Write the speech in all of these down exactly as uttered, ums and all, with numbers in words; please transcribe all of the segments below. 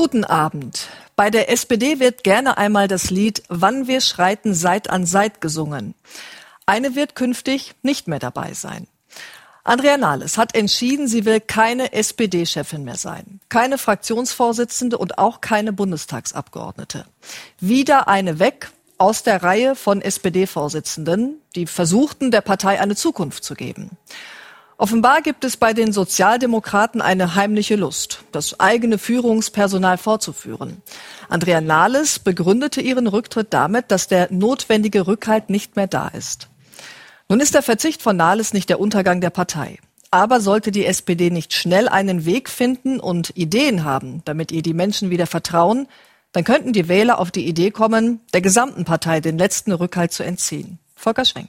Guten Abend. Bei der S P D wird gerne einmal das Lied »Wann wir schreiten Seit an Seit« gesungen. Eine wird künftig nicht mehr dabei sein. Andrea Nahles hat entschieden, sie will keine S P D-Chefin mehr sein. Keine Fraktionsvorsitzende und auch keine Bundestagsabgeordnete. Wieder eine weg aus der Reihe von S P D-Vorsitzenden, die versuchten, der Partei eine Zukunft zu geben. Offenbar gibt es bei den Sozialdemokraten eine heimliche Lust, das eigene Führungspersonal fortzuführen. Andrea Nahles begründete ihren Rücktritt damit, dass der notwendige Rückhalt nicht mehr da ist. Nun ist der Verzicht von Nahles nicht der Untergang der Partei. Aber sollte die S P D nicht schnell einen Weg finden und Ideen haben, damit ihr die Menschen wieder vertrauen, dann könnten die Wähler auf die Idee kommen, der gesamten Partei den letzten Rückhalt zu entziehen. Volker Schwenk.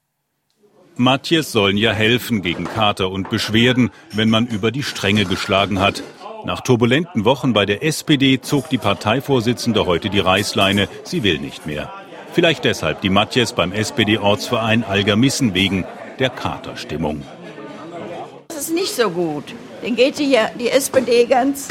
Matthies sollen ja helfen gegen Kater und Beschwerden, wenn man über die Stränge geschlagen hat. Nach turbulenten Wochen bei der S P D zog die Parteivorsitzende heute die Reißleine. Sie will nicht mehr. Vielleicht deshalb die Matthies beim S P D-Ortsverein Algermissen wegen der Katerstimmung. Das ist nicht so gut. Dann geht die, die S P D ganz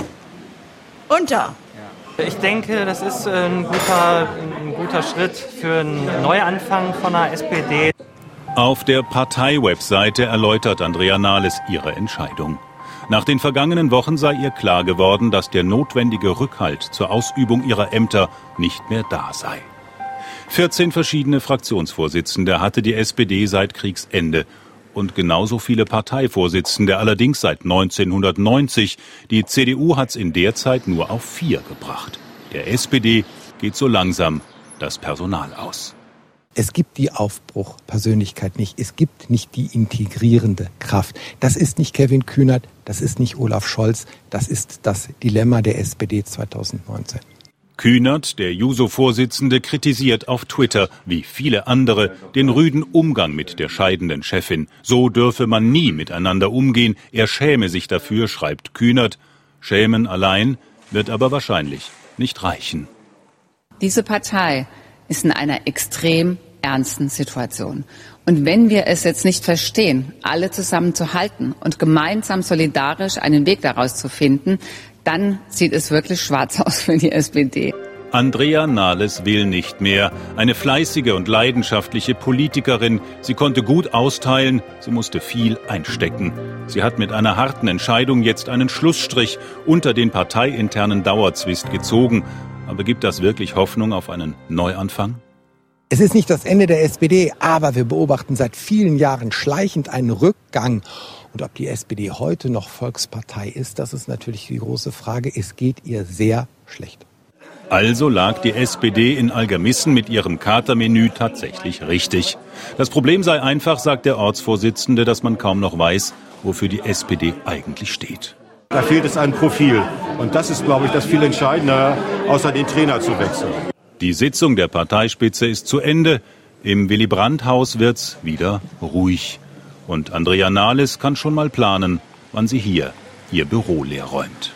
unter. Ich denke, das ist ein guter, ein guter Schritt für einen Neuanfang von der S P D. Auf der Partei-Webseite erläutert Andrea Nahles ihre Entscheidung. Nach den vergangenen Wochen sei ihr klar geworden, dass der notwendige Rückhalt zur Ausübung ihrer Ämter nicht mehr da sei. vierzehn verschiedene Fraktionsvorsitzende hatte die S P D seit Kriegsende und genauso viele Parteivorsitzende, allerdings seit neunzehnhundertneunzig. Die C D U hat's in der Zeit nur auf vier gebracht. Der S P D geht so langsam das Personal aus. Es gibt die Aufbruchpersönlichkeit nicht. Es gibt nicht die integrierende Kraft. Das ist nicht Kevin Kühnert, das ist nicht Olaf Scholz. Das ist das Dilemma der S P D zweitausendneunzehn. Kühnert, der Juso-Vorsitzende, kritisiert auf Twitter, wie viele andere, den rüden Umgang mit der scheidenden Chefin. So dürfe man nie miteinander umgehen. Er schäme sich dafür, schreibt Kühnert. Schämen allein wird aber wahrscheinlich nicht reichen. Diese Partei ist in einer extrem ernsten Situation. Und wenn wir es jetzt nicht verstehen, alle zusammenzuhalten und gemeinsam solidarisch einen Weg daraus zu finden, dann sieht es wirklich schwarz aus für die S P D. Andrea Nahles will nicht mehr. Eine fleißige und leidenschaftliche Politikerin. Sie konnte gut austeilen, sie musste viel einstecken. Sie hat mit einer harten Entscheidung jetzt einen Schlussstrich unter den parteiinternen Dauerzwist gezogen. Aber gibt das wirklich Hoffnung auf einen Neuanfang? Es ist nicht das Ende der S P D, aber wir beobachten seit vielen Jahren schleichend einen Rückgang. Und ob die S P D heute noch Volkspartei ist, das ist natürlich die große Frage. Es geht ihr sehr schlecht. Also lag die S P D in Algermissen mit ihrem Katermenü tatsächlich richtig. Das Problem sei einfach, sagt der Ortsvorsitzende, dass man kaum noch weiß, wofür die S P D eigentlich steht. Da fehlt es an Profil. Und das ist, glaube ich, das viel Entscheidende, außer den Trainer zu wechseln. Die Sitzung der Parteispitze ist zu Ende. Im Willy-Brandt-Haus wird's wieder ruhig. Und Andrea Nahles kann schon mal planen, wann sie hier ihr Büro leer räumt.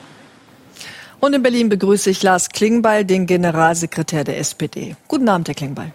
Und in Berlin begrüße ich Lars Klingbeil, den Generalsekretär der S P D. Guten Abend, Herr Klingbeil.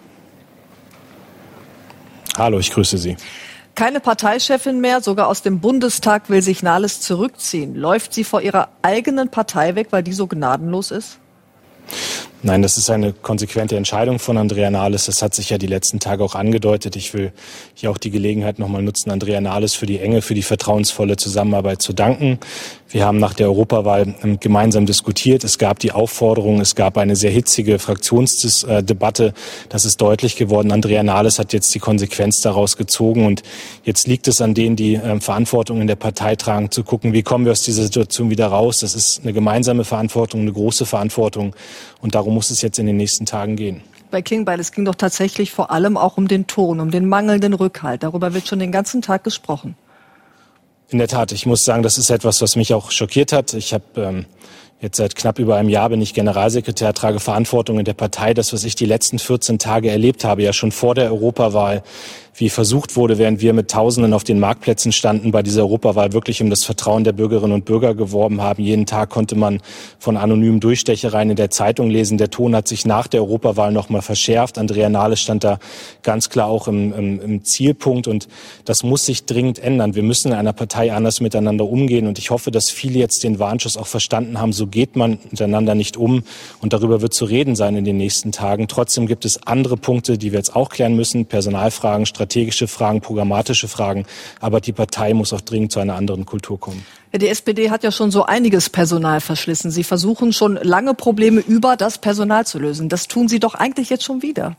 Hallo, ich grüße Sie. Keine Parteichefin mehr, sogar aus dem Bundestag will sich Nahles zurückziehen. Läuft sie vor ihrer eigenen Partei weg, weil die so gnadenlos ist? Nein, das ist eine konsequente Entscheidung von Andrea Nahles. Das hat sich ja die letzten Tage auch angedeutet. Ich will hier auch die Gelegenheit nochmal nutzen, Andrea Nahles für die enge, für die vertrauensvolle Zusammenarbeit zu danken. Wir haben nach der Europawahl gemeinsam diskutiert. Es gab die Aufforderung, es gab eine sehr hitzige Fraktionsdebatte. Das ist deutlich geworden. Andrea Nahles hat jetzt die Konsequenz daraus gezogen. Und jetzt liegt es an denen, die Verantwortung in der Partei tragen, zu gucken, wie kommen wir aus dieser Situation wieder raus. Das ist eine gemeinsame Verantwortung, eine große Verantwortung. Und darum muss es jetzt in den nächsten Tagen gehen. Bei Klingbeil, es ging doch tatsächlich vor allem auch um den Ton, um den mangelnden Rückhalt. Darüber wird schon den ganzen Tag gesprochen. In der Tat, ich muss sagen, das ist etwas, was mich auch schockiert hat. Ich habe ähm, jetzt seit knapp über einem Jahr bin ich Generalsekretär, trage Verantwortung in der Partei. Das, was ich die letzten vierzehn Tage erlebt habe, ja schon vor der Europawahl, wie versucht wurde, während wir mit Tausenden auf den Marktplätzen standen, bei dieser Europawahl wirklich um das Vertrauen der Bürgerinnen und Bürger geworben haben. Jeden Tag konnte man von anonymen Durchstechereien in der Zeitung lesen. Der Ton hat sich nach der Europawahl noch mal verschärft. Andrea Nahles stand da ganz klar auch im, im, im Zielpunkt. Und das muss sich dringend ändern. Wir müssen in einer Partei anders miteinander umgehen. Und ich hoffe, dass viele jetzt den Warnschuss auch verstanden haben. So geht man miteinander nicht um. Und darüber wird zu reden sein in den nächsten Tagen. Trotzdem gibt es andere Punkte, die wir jetzt auch klären müssen. Personalfragen, strategische Fragen, programmatische Fragen. Aber die Partei muss auch dringend zu einer anderen Kultur kommen. Ja, die S P D hat ja schon so einiges Personal verschlissen. Sie versuchen schon lange Probleme über das Personal zu lösen. Das tun Sie doch eigentlich jetzt schon wieder.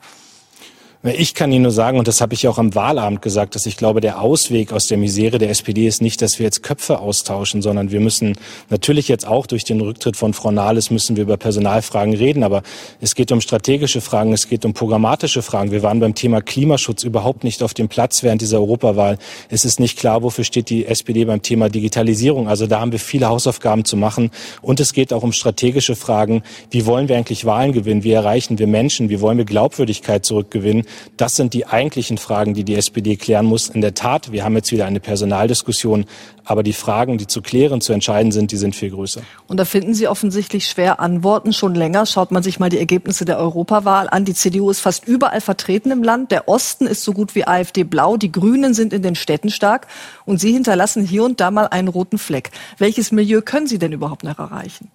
Ich kann Ihnen nur sagen, und das habe ich auch am Wahlabend gesagt, dass ich glaube, der Ausweg aus der Misere der S P D ist nicht, dass wir jetzt Köpfe austauschen, sondern wir müssen natürlich jetzt auch durch den Rücktritt von Frau Nahles müssen wir über Personalfragen reden. Aber es geht um strategische Fragen, es geht um programmatische Fragen. Wir waren beim Thema Klimaschutz überhaupt nicht auf dem Platz während dieser Europawahl. Es ist nicht klar, wofür steht die S P D beim Thema Digitalisierung. Also da haben wir viele Hausaufgaben zu machen. Und es geht auch um strategische Fragen. Wie wollen wir eigentlich Wahlen gewinnen? Wie erreichen wir Menschen? Wie wollen wir Glaubwürdigkeit zurückgewinnen? Das sind die eigentlichen Fragen, die die S P D klären muss. In der Tat, wir haben jetzt wieder eine Personaldiskussion, aber die Fragen, die zu klären, zu entscheiden sind, die sind viel größer. Und da finden Sie offensichtlich schwer Antworten. Schon länger schaut man sich mal die Ergebnisse der Europawahl an. Die C D U ist fast überall vertreten im Land. Der Osten ist so gut wie AfD-blau. Die Grünen sind in den Städten stark. Und Sie hinterlassen hier und da mal einen roten Fleck. Welches Milieu können Sie denn überhaupt noch erreichen?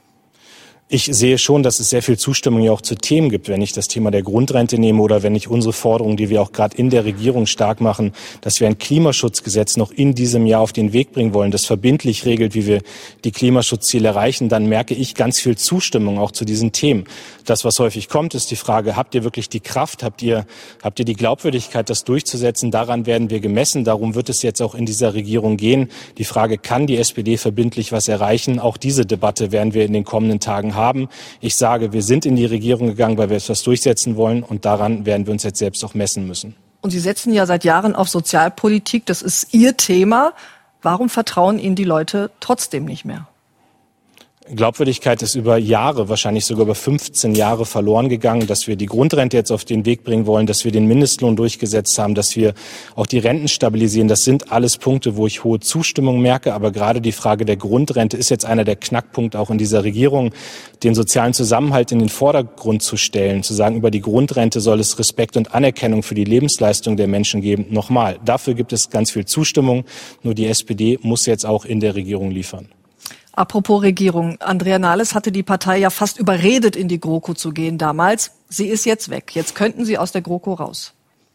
Ich sehe schon, dass es sehr viel Zustimmung ja auch zu Themen gibt, wenn ich das Thema der Grundrente nehme oder wenn ich unsere Forderung, die wir auch gerade in der Regierung stark machen, dass wir ein Klimaschutzgesetz noch in diesem Jahr auf den Weg bringen wollen, das verbindlich regelt, wie wir die Klimaschutzziele erreichen, dann merke ich ganz viel Zustimmung auch zu diesen Themen. Das, was häufig kommt, ist die Frage, habt ihr wirklich die Kraft, habt ihr, habt ihr die Glaubwürdigkeit, das durchzusetzen? Daran werden wir gemessen. Darum wird es jetzt auch in dieser Regierung gehen. Die Frage, kann die S P D verbindlich was erreichen? Auch diese Debatte werden wir in den kommenden Tagen haben. Ich sage, wir sind in die Regierung gegangen, weil wir etwas durchsetzen wollen und daran werden wir uns jetzt selbst auch messen müssen. Und Sie setzen ja seit Jahren auf Sozialpolitik, das ist Ihr Thema. Warum vertrauen Ihnen die Leute trotzdem nicht mehr? Glaubwürdigkeit ist über Jahre, wahrscheinlich sogar über fünfzehn Jahre verloren gegangen, dass wir die Grundrente jetzt auf den Weg bringen wollen, dass wir den Mindestlohn durchgesetzt haben, dass wir auch die Renten stabilisieren. Das sind alles Punkte, wo ich hohe Zustimmung merke. Aber gerade die Frage der Grundrente ist jetzt einer der Knackpunkte auch in dieser Regierung, den sozialen Zusammenhalt in den Vordergrund zu stellen, zu sagen, über die Grundrente soll es Respekt und Anerkennung für die Lebensleistung der Menschen geben. Nochmal, dafür gibt es ganz viel Zustimmung. Nur die S P D muss jetzt auch in der Regierung liefern. Apropos Regierung. Andrea Nahles hatte die Partei ja fast überredet, in die GroKo zu gehen damals. Sie ist jetzt weg. Jetzt könnten Sie aus der GroKo raus.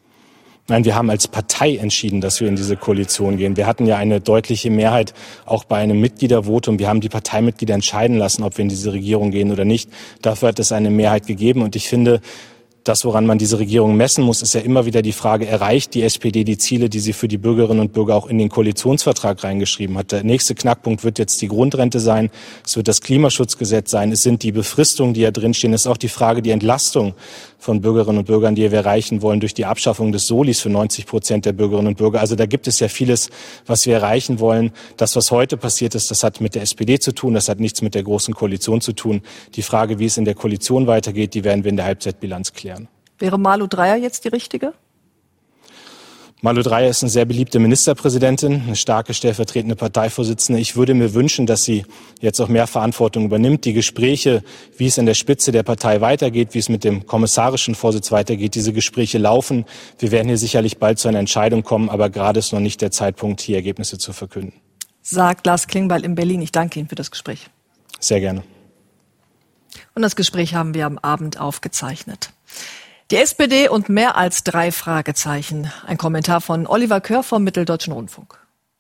Nein, wir haben als Partei entschieden, dass wir in diese Koalition gehen. Wir hatten ja eine deutliche Mehrheit auch bei einem Mitgliedervotum. Wir haben die Parteimitglieder entscheiden lassen, ob wir in diese Regierung gehen oder nicht. Dafür hat es eine Mehrheit gegeben. Und ich finde, das, woran man diese Regierung messen muss, ist ja immer wieder die Frage, erreicht die S P D die Ziele, die sie für die Bürgerinnen und Bürger auch in den Koalitionsvertrag reingeschrieben hat. Der nächste Knackpunkt wird jetzt die Grundrente sein, es wird das Klimaschutzgesetz sein, es sind die Befristungen, die ja drinstehen, es ist auch die Frage, die Entlastung von Bürgerinnen und Bürgern, die wir erreichen wollen durch die Abschaffung des Solis für neunzig Prozent der Bürgerinnen und Bürger. Also da gibt es ja vieles, was wir erreichen wollen. Das, was heute passiert ist, das hat mit der S P D zu tun, das hat nichts mit der Großen Koalition zu tun. Die Frage, wie es in der Koalition weitergeht, die werden wir in der Halbzeitbilanz klären. Wäre Malu Dreyer jetzt die richtige? Malu Dreyer ist eine sehr beliebte Ministerpräsidentin, eine starke stellvertretende Parteivorsitzende. Ich würde mir wünschen, dass sie jetzt auch mehr Verantwortung übernimmt. Die Gespräche, wie es in der Spitze der Partei weitergeht, wie es mit dem kommissarischen Vorsitz weitergeht, diese Gespräche laufen. Wir werden hier sicherlich bald zu einer Entscheidung kommen, aber gerade ist noch nicht der Zeitpunkt, hier Ergebnisse zu verkünden. Sagt Lars Klingbeil in Berlin. Ich danke Ihnen für das Gespräch. Sehr gerne. Und das Gespräch haben wir am Abend aufgezeichnet. Die S P D und mehr als drei Fragezeichen. Ein Kommentar von Oliver Kör vom Mitteldeutschen Rundfunk.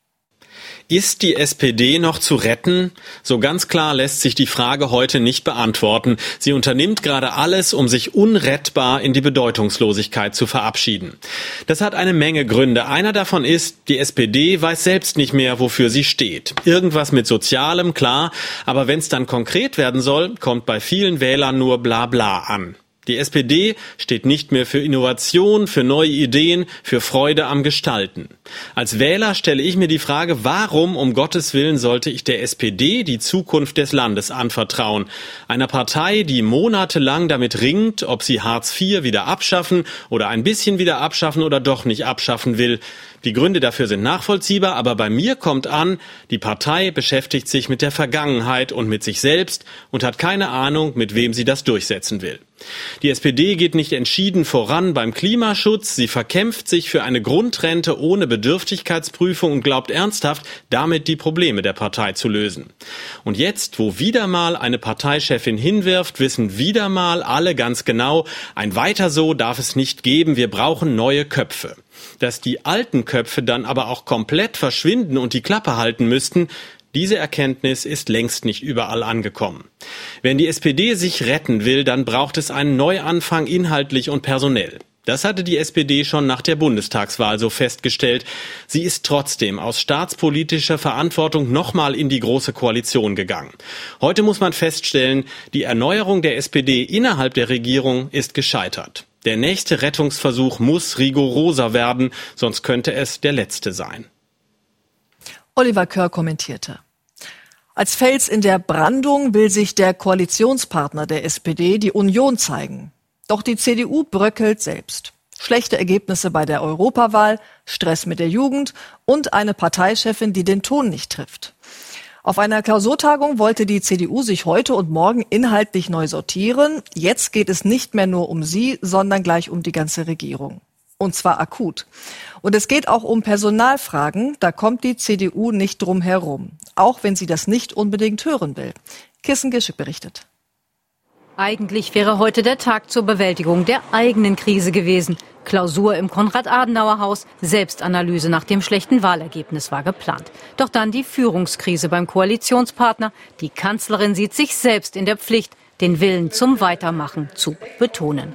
Ist die S P D noch zu retten? So ganz klar lässt sich die Frage heute nicht beantworten. Sie unternimmt gerade alles, um sich unrettbar in die Bedeutungslosigkeit zu verabschieden. Das hat eine Menge Gründe. Einer davon ist, die S P D weiß selbst nicht mehr, wofür sie steht. Irgendwas mit Sozialem, klar, aber wenn es dann konkret werden soll, kommt bei vielen Wählern nur Blabla an. Die S P D steht nicht mehr für Innovation, für neue Ideen, für Freude am Gestalten. Als Wähler stelle ich mir die Frage, warum um Gottes Willen sollte ich der S P D die Zukunft des Landes anvertrauen? Einer Partei, die monatelang damit ringt, ob sie Hartz vier wieder abschaffen oder ein bisschen wieder abschaffen oder doch nicht abschaffen will. Die Gründe dafür sind nachvollziehbar, aber bei mir kommt an, die Partei beschäftigt sich mit der Vergangenheit und mit sich selbst und hat keine Ahnung, mit wem sie das durchsetzen will. Die S P D geht nicht entschieden voran beim Klimaschutz, sie verkämpft sich für eine Grundrente ohne Bedürftigkeitsprüfung und glaubt ernsthaft, damit die Probleme der Partei zu lösen. Und jetzt, wo wieder mal eine Parteichefin hinwirft, wissen wieder mal alle ganz genau, ein Weiter so darf es nicht geben, wir brauchen neue Köpfe. Dass die alten Köpfe dann aber auch komplett verschwinden und die Klappe halten müssten, diese Erkenntnis ist längst nicht überall angekommen. Wenn die S P D sich retten will, dann braucht es einen Neuanfang inhaltlich und personell. Das hatte die S P D schon nach der Bundestagswahl so festgestellt. Sie ist trotzdem aus staatspolitischer Verantwortung nochmal in die Große Koalition gegangen. Heute muss man feststellen, die Erneuerung der S P D innerhalb der Regierung ist gescheitert. Der nächste Rettungsversuch muss rigoroser werden, sonst könnte es der letzte sein. Oliver Körr kommentierte. Als Fels in der Brandung will sich der Koalitionspartner der S P D, die Union, zeigen. Doch die C D U bröckelt selbst. Schlechte Ergebnisse bei der Europawahl, Stress mit der Jugend und eine Parteichefin, die den Ton nicht trifft. Auf einer Klausurtagung wollte die C D U sich heute und morgen inhaltlich neu sortieren. Jetzt geht es nicht mehr nur um sie, sondern gleich um die ganze Regierung. Und zwar akut. Und es geht auch um Personalfragen. Da kommt die C D U nicht drum herum. Auch wenn sie das nicht unbedingt hören will. Kirsten Gischick berichtet. Eigentlich wäre heute der Tag zur Bewältigung der eigenen Krise gewesen. Klausur im Konrad-Adenauer-Haus, Selbstanalyse nach dem schlechten Wahlergebnis war geplant. Doch dann die Führungskrise beim Koalitionspartner. Die Kanzlerin sieht sich selbst in der Pflicht, den Willen zum Weitermachen zu betonen.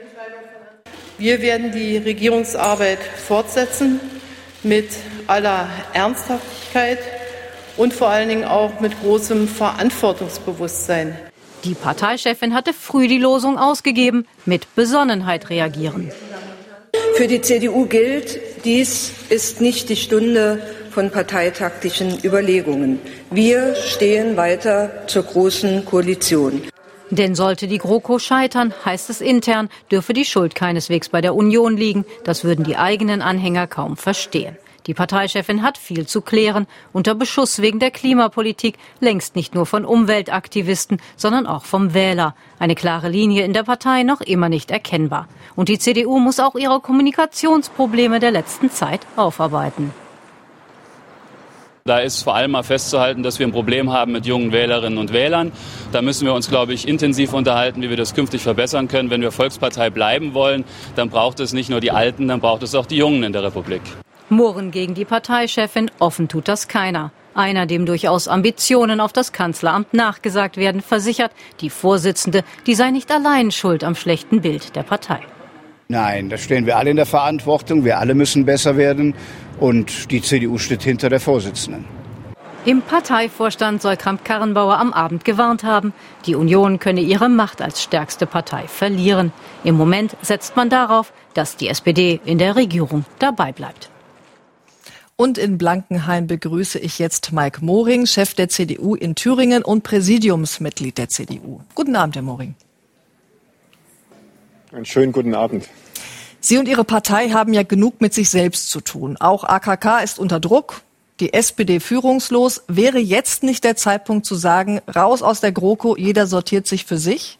Wir werden die Regierungsarbeit fortsetzen mit aller Ernsthaftigkeit und vor allen Dingen auch mit großem Verantwortungsbewusstsein. Die Parteichefin hatte früh die Losung ausgegeben, mit Besonnenheit reagieren. Für die C D U gilt, dies ist nicht die Stunde von parteitaktischen Überlegungen. Wir stehen weiter zur Großen Koalition. Denn sollte die GroKo scheitern, heißt es intern, dürfe die Schuld keineswegs bei der Union liegen. Das würden die eigenen Anhänger kaum verstehen. Die Parteichefin hat viel zu klären, unter Beschuss wegen der Klimapolitik, längst nicht nur von Umweltaktivisten, sondern auch vom Wähler. Eine klare Linie in der Partei noch immer nicht erkennbar. Und die C D U muss auch ihre Kommunikationsprobleme der letzten Zeit aufarbeiten. Da ist vor allem mal festzuhalten, dass wir ein Problem haben mit jungen Wählerinnen und Wählern. Da müssen wir uns, glaube ich, intensiv unterhalten, wie wir das künftig verbessern können. Wenn wir Volkspartei bleiben wollen, dann braucht es nicht nur die Alten, dann braucht es auch die Jungen in der Republik. Murren gegen die Parteichefin, offen tut das keiner. Einer, dem durchaus Ambitionen auf das Kanzleramt nachgesagt werden, versichert, die Vorsitzende, die sei nicht allein schuld am schlechten Bild der Partei. Nein, da stehen wir alle in der Verantwortung. Wir alle müssen besser werden. Und die C D U steht hinter der Vorsitzenden. Im Parteivorstand soll Kramp-Karrenbauer am Abend gewarnt haben, die Union könne ihre Macht als stärkste Partei verlieren. Im Moment setzt man darauf, dass die S P D in der Regierung dabei bleibt. Und in Blankenheim begrüße ich jetzt Mike Moring, Chef der C D U in Thüringen und Präsidiumsmitglied der C D U. Guten Abend, Herr Moring. Einen schönen guten Abend. Sie und Ihre Partei haben ja genug mit sich selbst zu tun. Auch A K K ist unter Druck, die S P D führungslos. Wäre jetzt nicht der Zeitpunkt zu sagen, raus aus der GroKo, jeder sortiert sich für sich?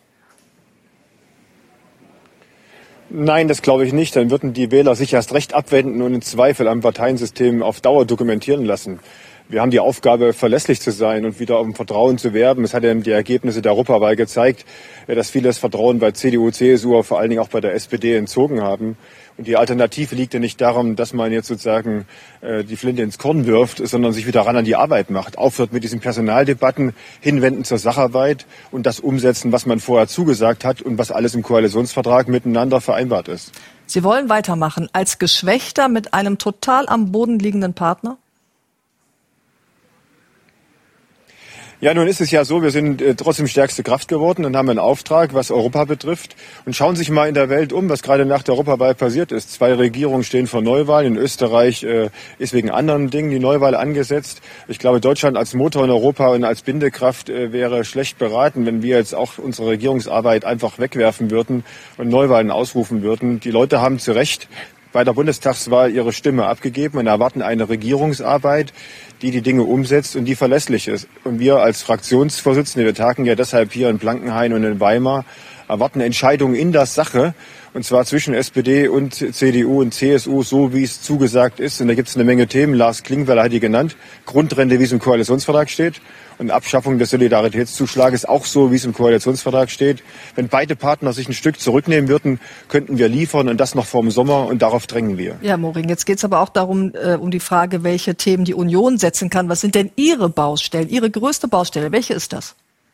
Nein, das glaube ich nicht. Dann würden die Wähler sich erst recht abwenden und in Zweifel am Parteiensystem auf Dauer dokumentieren lassen. Wir haben die Aufgabe, verlässlich zu sein und wieder um Vertrauen zu werben. Es hat ja die Ergebnisse der Europawahl gezeigt, dass viele das Vertrauen bei C D U, C S U, vor allen Dingen auch bei der S P D entzogen haben. Und die Alternative liegt ja nicht darum, dass man jetzt sozusagen äh, die Flinte ins Korn wirft, sondern sich wieder ran an die Arbeit macht. Aufhört mit diesen Personaldebatten, hinwenden zur Sacharbeit und das umsetzen, was man vorher zugesagt hat und was alles im Koalitionsvertrag miteinander vereinbart ist. Sie wollen weitermachen als Geschwächter mit einem total am Boden liegenden Partner? Ja, nun ist es ja so, wir sind äh, trotzdem stärkste Kraft geworden und haben einen Auftrag, was Europa betrifft. Und schauen Sie sich mal in der Welt um, was gerade nach der Europawahl passiert ist. Zwei Regierungen stehen vor Neuwahlen. In Österreich äh, ist wegen anderen Dingen die Neuwahl angesetzt. Ich glaube, Deutschland als Motor in Europa und als Bindekraft äh, wäre schlecht beraten, wenn wir jetzt auch unsere Regierungsarbeit einfach wegwerfen würden und Neuwahlen ausrufen würden. Die Leute haben zu Recht bei der Bundestagswahl ihre Stimme abgegeben und erwarten eine Regierungsarbeit, die die Dinge umsetzt und die verlässlich ist. Und wir als Fraktionsvorsitzende, wir tagen ja deshalb hier in Blankenhain und in Weimar, erwarten Entscheidungen in der Sache, und zwar zwischen S P D und C D U und C S U, so wie es zugesagt ist. Und da gibt es eine Menge Themen. Lars Klingbeil hat die genannt. Grundrente, wie es im Koalitionsvertrag steht. Und Abschaffung des Solidaritätszuschlages, auch so, wie es im Koalitionsvertrag steht. Wenn beide Partner sich ein Stück zurücknehmen würden, könnten wir liefern, und das noch vor dem Sommer, und darauf drängen wir. Ja, Moring, jetzt geht es aber auch darum, äh, um die Frage, welche Themen die Union setzen kann. Was sind denn Ihre Baustellen, Ihre größte Baustelle? Welche ist das?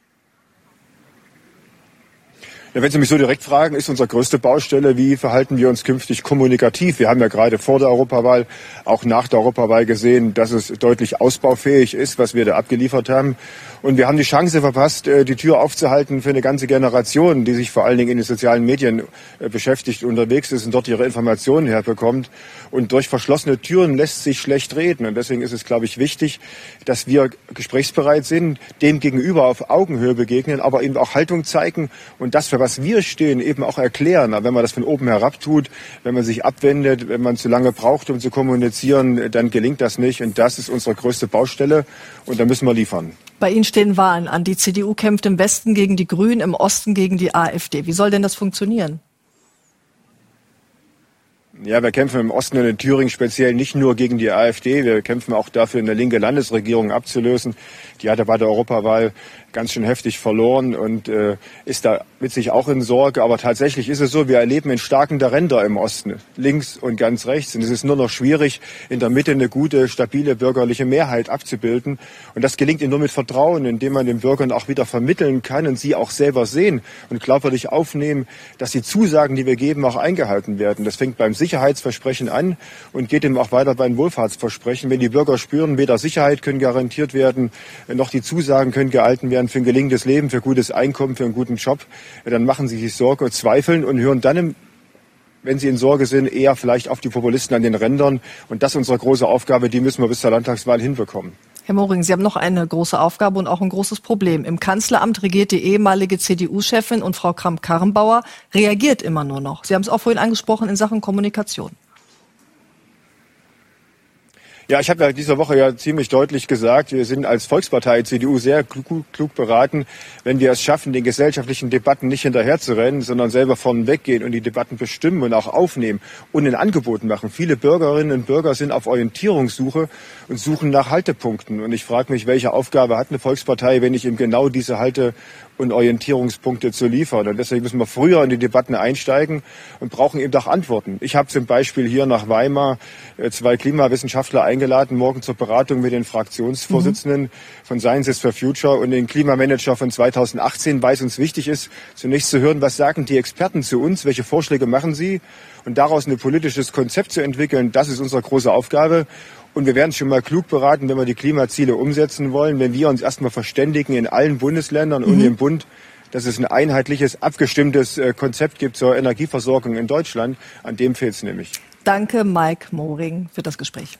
Ja, wenn Sie mich so direkt fragen, ist unsere größte Baustelle, wie verhalten wir uns künftig kommunikativ? Wir haben ja gerade vor der Europawahl, auch nach der Europawahl gesehen, dass es deutlich ausbaufähig ist, was wir da abgeliefert haben. Und wir haben die Chance verpasst, die Tür aufzuhalten für eine ganze Generation, die sich vor allen Dingen in den sozialen Medien beschäftigt, unterwegs ist und dort ihre Informationen herbekommt. Und durch verschlossene Türen lässt sich schlecht reden. Und deswegen ist es, glaube ich, wichtig, dass wir gesprächsbereit sind, dem gegenüber auf Augenhöhe begegnen, aber eben auch Haltung zeigen und das, für was wir stehen, eben auch erklären. Aber wenn man das von oben herab tut, wenn man sich abwendet, wenn man zu lange braucht, um zu kommunizieren, dann gelingt das nicht. Und das ist unsere größte Baustelle, und da müssen wir liefern. Bei Ihnen stehen Wahlen an. Die C D U kämpft im Westen gegen die Grünen, im Osten gegen die AfD. Wie soll denn das funktionieren? Ja, wir kämpfen im Osten und in Thüringen speziell nicht nur gegen die AfD. Wir kämpfen auch dafür, eine linke Landesregierung abzulösen. Die hatte bei der Europawahl ganz schön heftig verloren und äh, ist da mit sich auch in Sorge. Aber tatsächlich ist es so, wir erleben einen starken Ränder im Osten, links und ganz rechts. Und es ist nur noch schwierig, in der Mitte eine gute, stabile bürgerliche Mehrheit abzubilden. Und das gelingt nur mit Vertrauen, indem man den Bürgern auch wieder vermitteln kann und sie auch selber sehen und glaubwürdig aufnehmen, dass die Zusagen, die wir geben, auch eingehalten werden. Das fängt beim Sicherheitsversprechen an und geht eben auch weiter beim Wohlfahrtsversprechen. Wenn die Bürger spüren, weder Sicherheit können garantiert werden, noch die Zusagen können gehalten werden für ein gelingendes Leben, für gutes Einkommen, für einen guten Job, dann machen sie sich Sorge und zweifeln und hören dann, wenn sie in Sorge sind, eher vielleicht auf die Populisten an den Rändern. Und das ist unsere große Aufgabe, die müssen wir bis zur Landtagswahl hinbekommen. Herr Moring, Sie haben noch eine große Aufgabe und auch ein großes Problem. Im Kanzleramt regiert die ehemalige C D U-Chefin und Frau Kramp-Karrenbauer reagiert immer nur noch. Sie haben es auch vorhin angesprochen in Sachen Kommunikation. Ja, ich habe ja diese Woche ja ziemlich deutlich gesagt, wir sind als Volkspartei C D U sehr klug, klug beraten, wenn wir es schaffen, den gesellschaftlichen Debatten nicht hinterherzurennen, sondern selber vorn weggehen und die Debatten bestimmen und auch aufnehmen und ein Angebot machen. Viele Bürgerinnen und Bürger sind auf Orientierungssuche und suchen nach Haltepunkten. Und ich frage mich, welche Aufgabe hat eine Volkspartei, wenn ich eben genau diese Halte- und Orientierungspunkte zu liefern. Und deswegen müssen wir früher in die Debatten einsteigen und brauchen eben auch Antworten. Ich habe zum Beispiel hier nach Weimar zwei Klimawissenschaftler eingeladen, morgen zur Beratung mit den Fraktionsvorsitzenden mhm. von Sciences for Future und den Klimamanager von zweitausendachtzehn, weil es uns wichtig ist, zunächst zu hören, was sagen die Experten zu uns, welche Vorschläge machen sie und daraus ein politisches Konzept zu entwickeln. Das ist unsere große Aufgabe. Und wir werden schon mal klug beraten, wenn wir die Klimaziele umsetzen wollen, wenn wir uns erstmal verständigen in allen Bundesländern mhm. und im Bund, dass es ein einheitliches, abgestimmtes Konzept gibt zur Energieversorgung in Deutschland. An dem fehlt es nämlich. Danke, Mike Moring, für das Gespräch.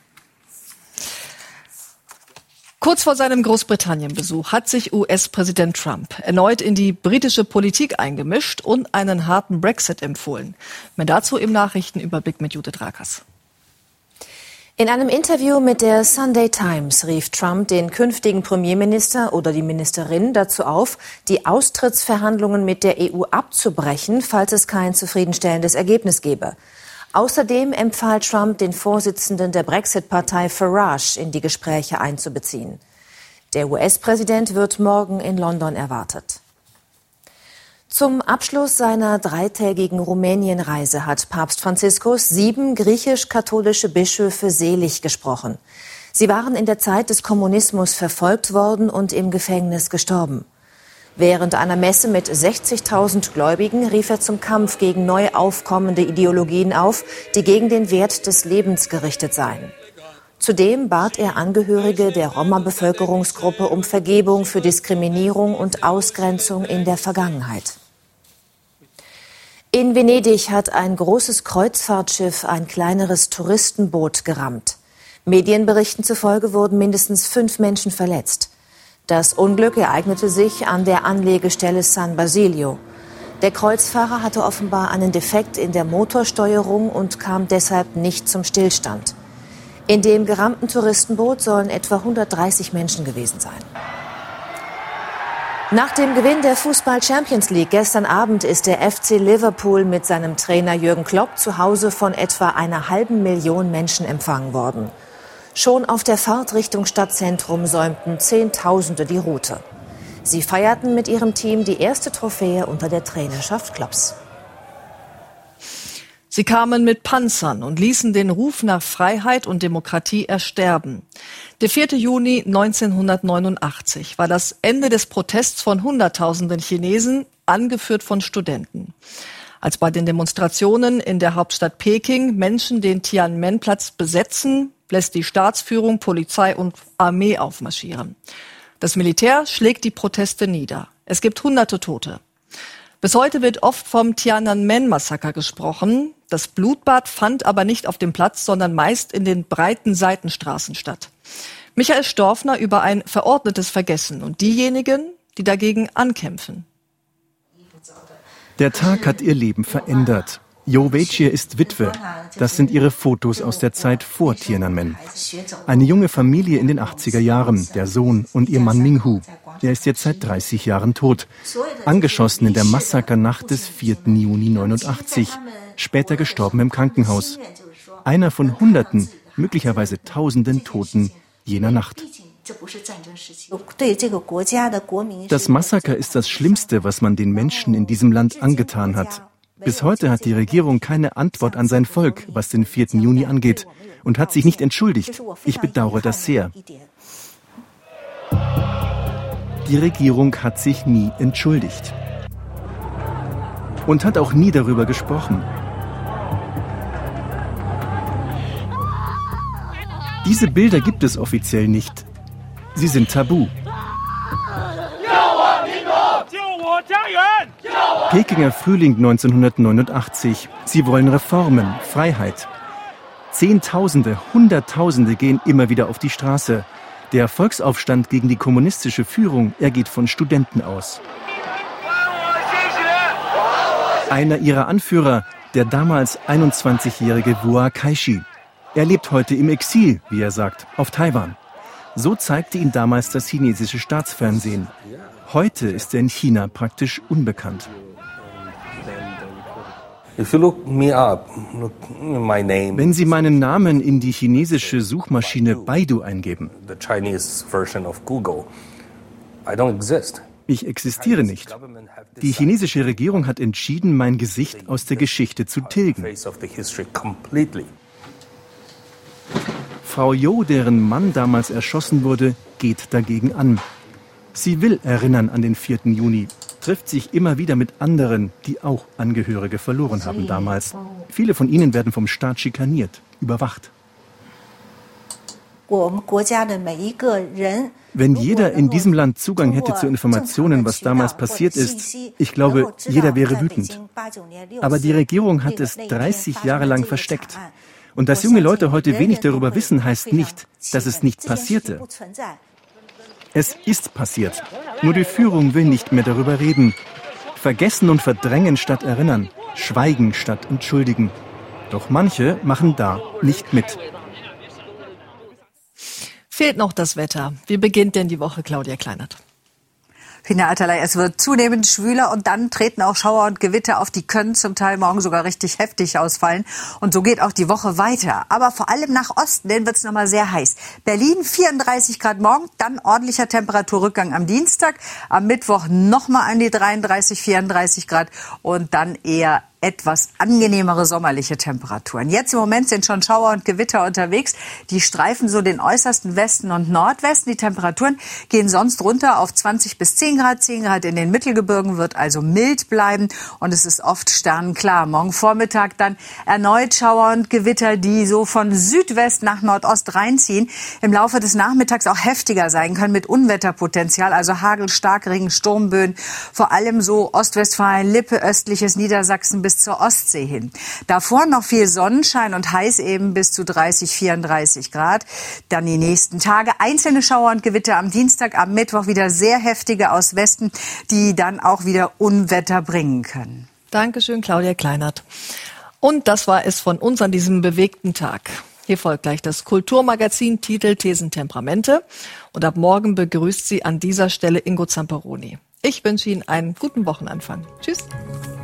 Kurz vor seinem Großbritannien-Besuch hat sich U S-Präsident Trump erneut in die britische Politik eingemischt und einen harten Brexit empfohlen. Mehr dazu im Nachrichtenüberblick mit Judith Rakers. In einem Interview mit der Sunday Times rief Trump den künftigen Premierminister oder die Ministerin dazu auf, die Austrittsverhandlungen mit der E U abzubrechen, falls es kein zufriedenstellendes Ergebnis gebe. Außerdem empfahl Trump, den Vorsitzenden der Brexit-Partei Farage in die Gespräche einzubeziehen. Der U S-Präsident wird morgen in London erwartet. Zum Abschluss seiner dreitägigen Rumänienreise hat Papst Franziskus sieben griechisch-katholische Bischöfe selig gesprochen. Sie waren in der Zeit des Kommunismus verfolgt worden und im Gefängnis gestorben. Während einer Messe mit sechzigtausend Gläubigen rief er zum Kampf gegen neu aufkommende Ideologien auf, die gegen den Wert des Lebens gerichtet seien. Zudem bat er Angehörige der Roma-Bevölkerungsgruppe um Vergebung für Diskriminierung und Ausgrenzung in der Vergangenheit. In Venedig hat ein großes Kreuzfahrtschiff ein kleineres Touristenboot gerammt. Medienberichten zufolge wurden mindestens fünf Menschen verletzt. Das Unglück ereignete sich an der Anlegestelle San Basilio. Der Kreuzfahrer hatte offenbar einen Defekt in der Motorsteuerung und kam deshalb nicht zum Stillstand. In dem gerammten Touristenboot sollen etwa hundertdreißig Menschen gewesen sein. Nach dem Gewinn der Fußball-Champions League gestern Abend ist der F C Liverpool mit seinem Trainer Jürgen Klopp zu Hause von etwa einer halben Million Menschen empfangen worden. Schon auf der Fahrt Richtung Stadtzentrum säumten Zehntausende die Route. Sie feierten mit ihrem Team die erste Trophäe unter der Trainerschaft Klopps. Sie kamen mit Panzern und ließen den Ruf nach Freiheit und Demokratie ersterben. Der vierte Juni neunzehnhundertneunundachtzig war das Ende des Protests von Hunderttausenden Chinesen, angeführt von Studenten. Als bei den Demonstrationen in der Hauptstadt Peking Menschen den Tiananmen-Platz besetzen, lässt die Staatsführung Polizei und Armee aufmarschieren. Das Militär schlägt die Proteste nieder. Es gibt hunderte Tote. Bis heute wird oft vom Tiananmen-Massaker gesprochen. Das Blutbad fand aber nicht auf dem Platz, sondern meist in den breiten Seitenstraßen statt. Michael Storfner über ein verordnetes Vergessen und diejenigen, die dagegen ankämpfen. Der Tag hat ihr Leben verändert. Jo Wei-chie ist Witwe. Das sind ihre Fotos aus der Zeit vor Tiananmen. Eine junge Familie in den achtziger Jahren, der Sohn und ihr Mann Minghu. Er ist jetzt seit dreißig Jahren tot. Angeschossen in der Massakernacht des vierten Juni neunundachtzig. Später gestorben im Krankenhaus. Einer von Hunderten, möglicherweise Tausenden Toten jener Nacht. Das Massaker ist das Schlimmste, was man den Menschen in diesem Land angetan hat. Bis heute hat die Regierung keine Antwort an sein Volk, was den vierten Juni angeht, und hat sich nicht entschuldigt. Ich bedauere das sehr. Die Regierung hat sich nie entschuldigt. Und hat auch nie darüber gesprochen. Diese Bilder gibt es offiziell nicht. Sie sind tabu. Pekinger Frühling neunzehnhundertneunundachtzig. Sie wollen Reformen, Freiheit. Zehntausende, Hunderttausende gehen immer wieder auf die Straße. Der Volksaufstand gegen die kommunistische Führung, er geht von Studenten aus. Einer ihrer Anführer, der damals einundzwanzigjährige Wu Kai-shi. Er lebt heute im Exil, wie er sagt, auf Taiwan. So zeigte ihn damals das chinesische Staatsfernsehen. Heute ist er in China praktisch unbekannt. Wenn Sie meinen Namen in die chinesische Suchmaschine Baidu eingeben, ich existiere nicht. Die chinesische Regierung hat entschieden, mein Gesicht aus der Geschichte zu tilgen. Frau Jo, deren Mann damals erschossen wurde, geht dagegen an. Sie will erinnern an den vierten Juni, trifft sich immer wieder mit anderen, die auch Angehörige verloren haben damals. Viele von ihnen werden vom Staat schikaniert, überwacht. Wenn jeder in diesem Land Zugang hätte zu Informationen, was damals passiert ist, ich glaube, jeder wäre wütend. Aber die Regierung hat es dreißig Jahre lang versteckt. Und dass junge Leute heute wenig darüber wissen, heißt nicht, dass es nicht passierte. Es ist passiert. Nur die Führung will nicht mehr darüber reden. Vergessen und verdrängen statt erinnern. Schweigen statt entschuldigen. Doch manche machen da nicht mit. Fehlt noch das Wetter. Wie beginnt denn die Woche, Claudia Kleinert? Fina Atalay, es wird zunehmend schwüler und dann treten auch Schauer und Gewitter auf, die können zum Teil morgen sogar richtig heftig ausfallen. Und so geht auch die Woche weiter. Aber vor allem nach Osten, denn wird es nochmal sehr heiß. Berlin vierunddreißig Grad morgen, dann ordentlicher Temperaturrückgang am Dienstag. Am Mittwoch nochmal an die dreiunddreißig, vierunddreißig Grad und dann eher etwas angenehmere sommerliche Temperaturen. Jetzt im Moment sind schon Schauer und Gewitter unterwegs. Die streifen so den äußersten Westen und Nordwesten. Die Temperaturen gehen sonst runter auf zwanzig bis zehn Grad. zehn Grad in den Mittelgebirgen, wird also mild bleiben und es ist oft sternenklar. Morgen Vormittag dann erneut Schauer und Gewitter, die so von Südwest nach Nordost reinziehen. Im Laufe des Nachmittags auch heftiger sein können mit Unwetterpotenzial, also Hagel, Starkregen, Sturmböen, vor allem so Ostwestfalen, Lippe, östliches Niedersachsen bis zur Ostsee hin. Davor noch viel Sonnenschein und heiß eben bis zu dreißig, vierunddreißig Grad. Dann die nächsten Tage einzelne Schauer und Gewitter am Dienstag, am Mittwoch wieder sehr heftige aus Westen, die dann auch wieder Unwetter bringen können. Dankeschön, Claudia Kleinert. Und das war es von uns an diesem bewegten Tag. Hier folgt gleich das Kulturmagazin Titel, Thesen, Temperamente. Und ab morgen begrüßt Sie an dieser Stelle Ingo Zamperoni. Ich wünsche Ihnen einen guten Wochenanfang. Tschüss.